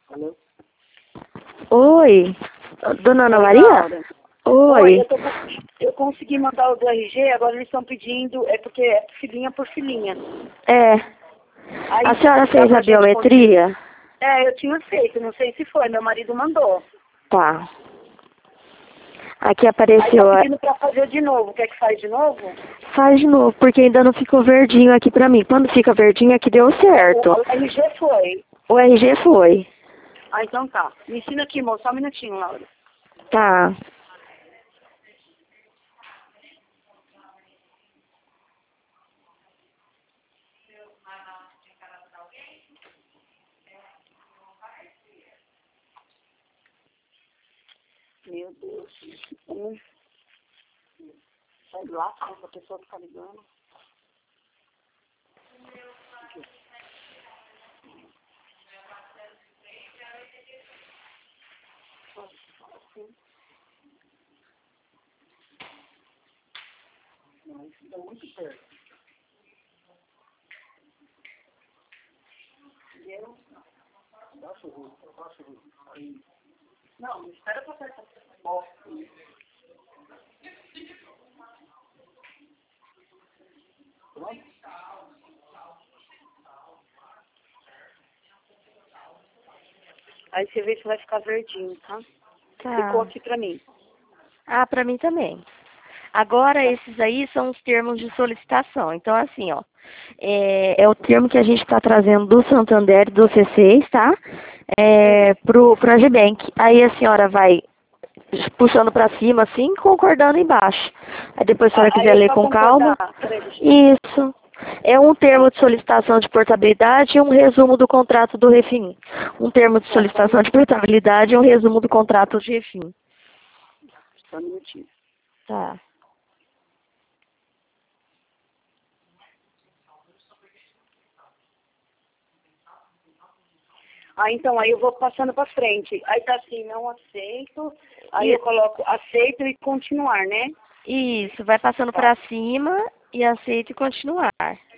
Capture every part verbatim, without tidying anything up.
Alô? Oi, dona Ana Oi, Maria? Laura. Oi, Oi. eu, tô, eu consegui mandar o do R G, agora eles estão pedindo, é porque é filhinha por filhinha. É. Aí, A senhora dá fez pra a gente biometria? conseguir? É, eu tinha feito, não sei se foi, meu marido mandou. Tá. Aqui Aí tá apareceu. a- pedindo pra fazer de novo, quer que faz de novo? Faz de novo, porque ainda não ficou verdinho aqui pra mim. Quando fica verdinho aqui deu certo. O, o R G foi. O R G foi. Ah, então tá. Me ensina aqui, moço, só um minutinho, Laura. Tá. Meu Deus. Hum. Sai lá, essa pessoa que tá ligando. Tá muito perto. Entendeu? Baixa o rosto, baixa o rosto. Aí. Não, espera pra apertar. Ó. Pronto? Aí você vê se vai ficar verdinho, tá? Ficou Tá. aqui pra mim. Ah, pra mim também. Agora, esses aí são os termos de solicitação. Então, assim, ó, é, é o termo que a gente está trazendo do Santander e do C seis, tá? É, pro, pro Agibank. Aí a senhora vai puxando pra cima, assim, concordando embaixo. Aí depois, se a Ah, senhora quiser aí é ler só com calma. concordar. Peraí, deixa eu... Isso. É um termo de solicitação de portabilidade e um resumo do contrato do refim. Um termo de Tá, só um solicitação de minutinho. portabilidade e um resumo do contrato de refim. Só um minutinho. Tá. Ah, então, aí eu vou passando pra frente. Aí tá assim, não aceito. Aí E, eu coloco aceito e continuar, né? isso, vai passando Tá. pra cima e aceita e continuar.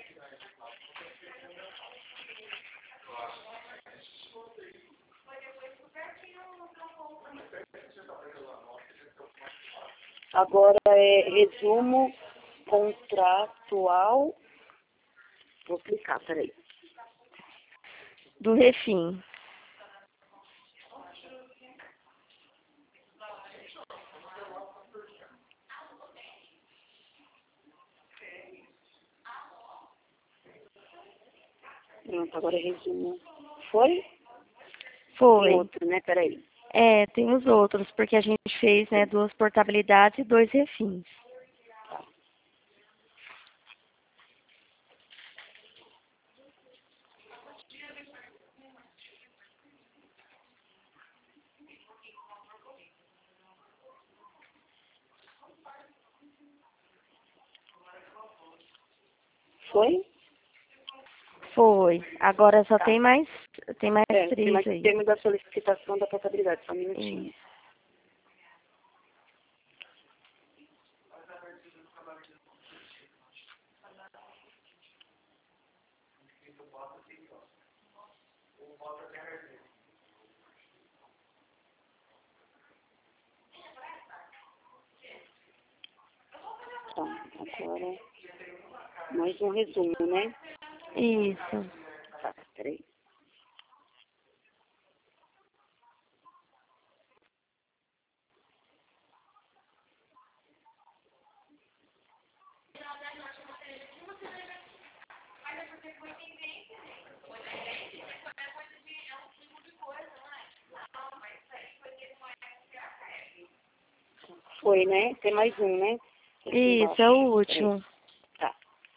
Agora é resumo contratual. Vou clicar, peraí. Do refim. Pronto, agora é resumo. Foi? Tem Foi. outro, né? Peraí. É, tem os outros, porque a gente fez, né, duas portabilidades e dois refins. Foi? Foi. Agora só Tá. tem mais, tem mais É, tem três mais aí. termo da solicitação da portabilidade. Só um minutinho. Isso. Tá, agora mais um resumo, né? Isso. Tá, peraí. Foi, né? Tem mais um, né? Aqui Isso, é embaixo. o Peraí. último. Tá.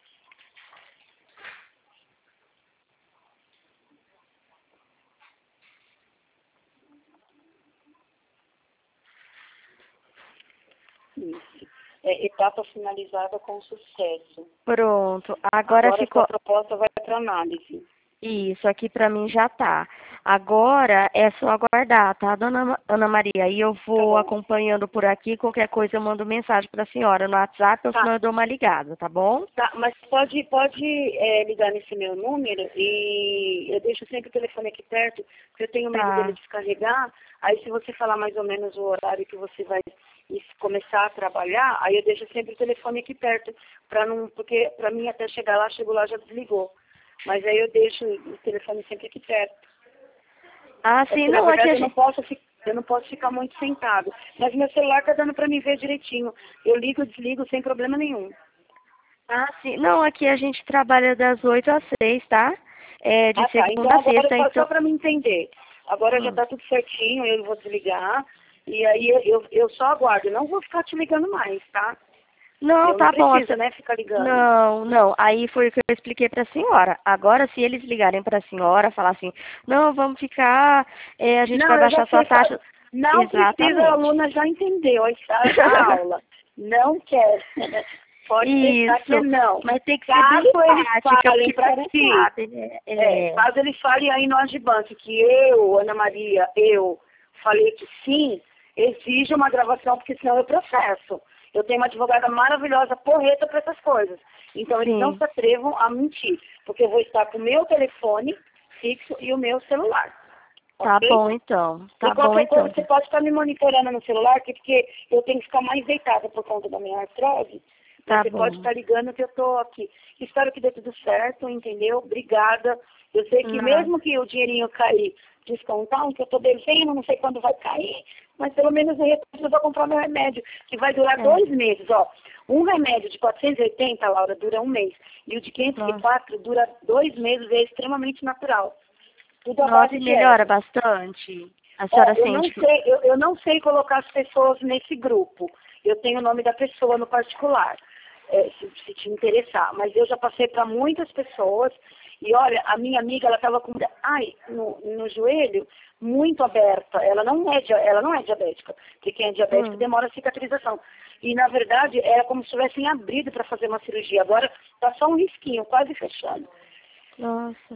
Isso. É, etapa finalizada com sucesso. Pronto. Agora Agora sua ficou. proposta vai para análise. Isso, aqui pra mim já tá. Agora é só aguardar, tá, dona Ma- Ana Maria? E eu Tá vou bom. acompanhando por aqui, qualquer coisa eu mando mensagem pra senhora no WhatsApp ou Tá. senão eu dou uma ligada, tá bom? Tá, mas pode, pode é, ligar nesse meu número e eu deixo sempre o telefone aqui perto, porque eu tenho medo dele Tá, descarregar. Aí se você falar mais ou menos o horário que você vai is- começar a trabalhar, aí eu deixo sempre o telefone aqui perto, para não, porque para mim até chegar lá, chego lá já desligou. Mas aí eu deixo o telefone sempre aqui perto. ah, É sim, porque, na não, aqui verdade, a eu não gente... posso, fi- eu não posso ficar muito sentado. Mas meu celular tá dando para me ver direitinho. Eu ligo e desligo sem problema nenhum. Ah, sim, não, aqui a gente trabalha das oito às seis, tá? É, de Ah, tá. Então segunda a agora, sexta, só, só então... para me entender. Agora já Hum. tá tudo certinho, eu vou desligar. E aí eu, eu, eu só aguardo. Eu não vou ficar te ligando mais, tá? Não, Eu não tá bom. preciso, né, ficar ligando. Não, não. Aí foi o que eu expliquei para a senhora. Agora, se eles ligarem para a senhora, falar assim, não, vamos ficar, é, a gente vai Não, eu já baixar sua sei. Só, taxa. não precisa, a Exatamente. aluna já entendeu a, a aula. Não quer. Pode deixar que é Isso. não. Mas tem que ser bem Caso eles prática, falem porque a para senhora ti, sabe, né? é, É, caso eles falem aí no Agibank que eu, Ana Maria, eu falei que sim, exige uma gravação, porque senão eu processo. Eu tenho uma advogada maravilhosa, porreta para essas coisas. Então eles não sim. se atrevam a mentir, porque eu vou estar com o meu telefone fixo e o meu celular. Tá Ok? bom, então. E Tá bom, qualquer coisa, então. você pode estar me monitorando no celular, que- porque eu tenho que ficar mais deitada por conta da minha artrose. Mas Tá você pode bom. estar ligando que eu estou aqui. Espero que dê tudo certo, entendeu? Obrigada. Eu sei que Não. mesmo que o dinheirinho cair, descontar, que eu estou devendo, não sei quando vai cair, mas pelo menos eu eu vou comprar meu remédio, que vai durar É. dois meses, ó. Um remédio de quatrocentos e oitenta, Laura, dura um mês. E o de quinhentos e quatro dura dois meses e é extremamente natural. Tudo à Nossa, base e de melhora ervas. bastante. A Ó, senhora eu não sente. sei, eu, eu não sei colocar as pessoas nesse grupo. Eu tenho o nome da pessoa no particular, é, se, se te interessar. Mas eu já passei para muitas pessoas. E olha, a minha amiga, ela estava com, ai, no, no joelho muito aberta. Ela não é, dia- ela não é diabética, porque quem é diabético Hum. demora a cicatrização. E na verdade era como se tivessem abrido para fazer uma cirurgia. Agora está só um risquinho, quase fechando. Nossa.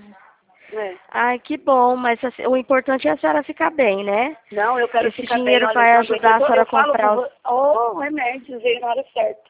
É. Ai, que bom, mas assim, o importante é a senhora ficar bem, né? Não, eu quero Esse ficar bem, dinheiro olha, eu vai não aguento. Eu, ajudar a tô- senhora eu a falo com comprar os... você, oh, o remédio veio na hora certa.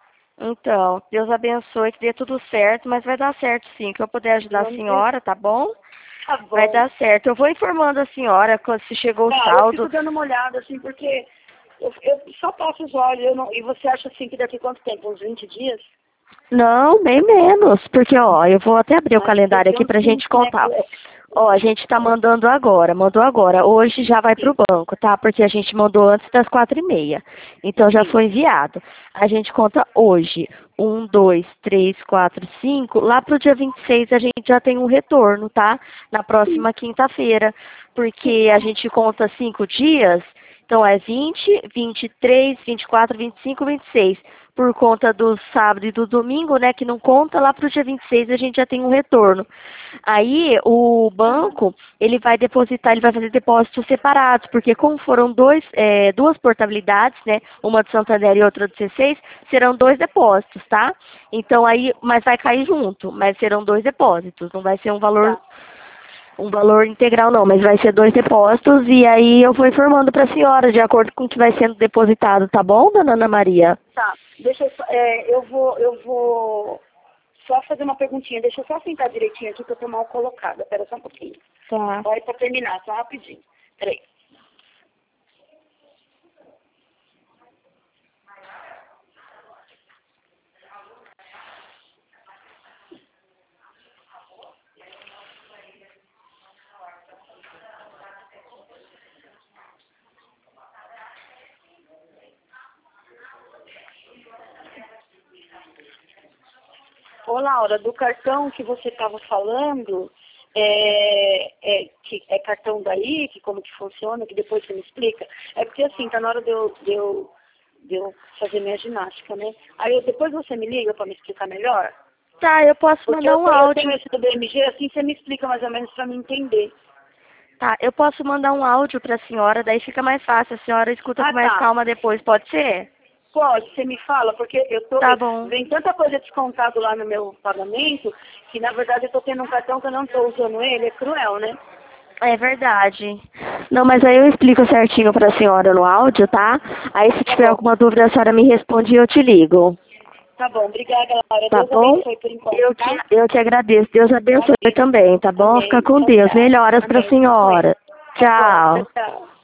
Então, Deus abençoe, que dê tudo certo, mas vai dar certo sim, que eu puder ajudar a Vamos ver. senhora, tá bom? Tá Vai bom. dar certo. Eu vou informando a senhora quando se chegou o Tá, eu fico saldo. dando uma olhada, assim, porque eu, eu só passo os olhos. Eu não, e você acha, assim, que daqui quanto tempo? Uns vinte dias? Não, bem menos, porque ó, eu vou até abrir o Mas calendário daqui aqui uns pra gente vinte, né? contar. que é- Ó, a gente tá mandando agora, mandou agora. Hoje já vai pro Sim, banco, tá? Porque a gente mandou antes das quatro e meia. Então já sim. foi enviado. A gente conta hoje. Um, dois, três, quatro, cinco. Lá pro dia vinte e seis a gente já tem um retorno, tá? Na próxima quinta-feira. Porque a gente conta cinco dias. Então é vinte, vinte e três, vinte e quatro, vinte e cinco, vinte e seis. Por conta do sábado e do domingo, né? Que não conta, lá pro dia vinte e seis a gente já tem um retorno. Aí o banco, ele vai depositar, ele vai fazer depósitos separados, porque como foram dois, é, duas portabilidades, né? Uma do Santander e outra do C seis, serão dois depósitos, tá? Então aí, mas vai cair junto, mas serão dois depósitos, não vai ser um valor Tá, um valor integral não, mas vai ser dois depósitos e aí eu vou informando para a senhora de acordo com o que vai sendo depositado, tá bom, dona Ana Maria? tá. Deixa eu só, é, eu vou, eu vou só fazer uma perguntinha. Deixa eu só sentar direitinho aqui que eu tô mal colocada. Pera só um pouquinho. Tá. Vai pra terminar, só rapidinho. Peraí. Ô, Laura, do cartão que você estava falando, é, é, que é cartão daí, que como que funciona, que depois você me explica. É porque assim, tá na hora de eu, de eu, de eu fazer minha ginástica, né? Aí eu- depois você me liga para me explicar melhor. Tá, eu posso Porque mandar eu um tenho, eu tenho áudio. esse do B M G, assim você me explica mais ou menos para me entender. Tá, eu posso mandar um áudio para a senhora, daí fica mais fácil, a senhora escuta com Ah, mais tá. calma depois, pode ser? Pode, você me fala, porque eu tô. Tá bom. Vem tanta coisa descontado lá no meu pagamento, que na verdade eu tô tendo um cartão que eu não tô usando ele, é cruel, né? É verdade. Não, mas aí eu explico certinho pra senhora no áudio, tá? Aí se Tá tiver bom. alguma dúvida, a senhora me responde e eu te ligo. Tá bom, obrigada, Laura. Tá Deus bom? abençoe por enquanto, Eu tá? te, eu te agradeço. Deus abençoe Amém. também, tá bom? Fica Amém. com Tchau, Deus. tchau. Melhoras pra Amém. Fique com ele. senhora. Tá bom, tchau, Tchau. tchau.